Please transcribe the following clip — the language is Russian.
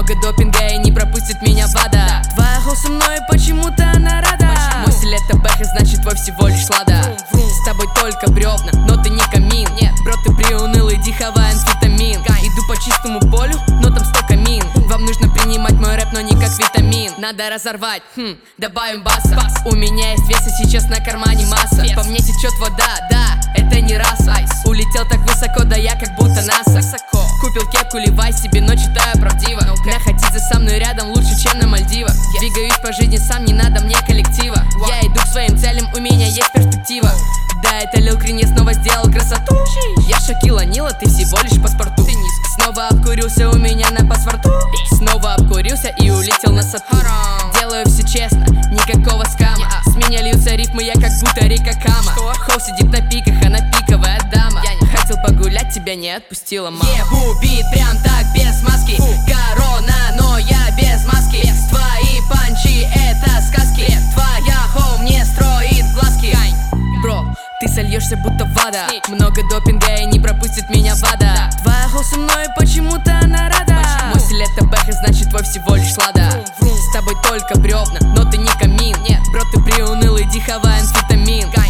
Много допинга и не пропустит меня в ада. Твоя хоу со мной, почему-то она рада. Мой стиль это бэха, значит твой всего лишь лада. С тобой только бревна, но ты не камин. Нет, бро, ты приуныл, иди хавай амфетамин. Иду по чистому полю, но там столько мин. Вам нужно принимать мой рэп, но не как витамин. Надо разорвать, добавим баса. У меня есть вес и сейчас на кармане масса. По мне течет вода, да, это не раса. Улетел так высоко, да я как будто НАСА. Купил кепку, ливай себе, но читаю правдиво. Находиться со мной рядом лучше, чем на Мальдивах. Двигаюсь по жизни сам, не надо мне коллектива. Я иду к своим целям, у меня есть перспектива. Да, это Лил Крин, я снова сделал красоту. Я Шакила Нила, ты всего лишь паспорту. Снова обкурился у меня на паспорту. Снова обкурился и улетел на сату. Делаю все честно, никакого скама. С меня льются рифмы, я как будто Рика Кама. Хоу сидит на пиках, она пиковая дама. Хотел погулять, тебя не отпустила мама. Ебу бит прям так, без маски. Корона, но я без маски. Твои панчи это сказки. Твоя хоу мне строит глазки. Бро, ты сольешься будто вода. Много допинга и не пропустит меня в ада. Твоя хоу со мной, почему-то она рада. Мой стиль это бэха, значит твой всего лишь лада. С тобой только бревна, но ты не камин. Нет, бро, ты приуныл, иди хавай амфетамин.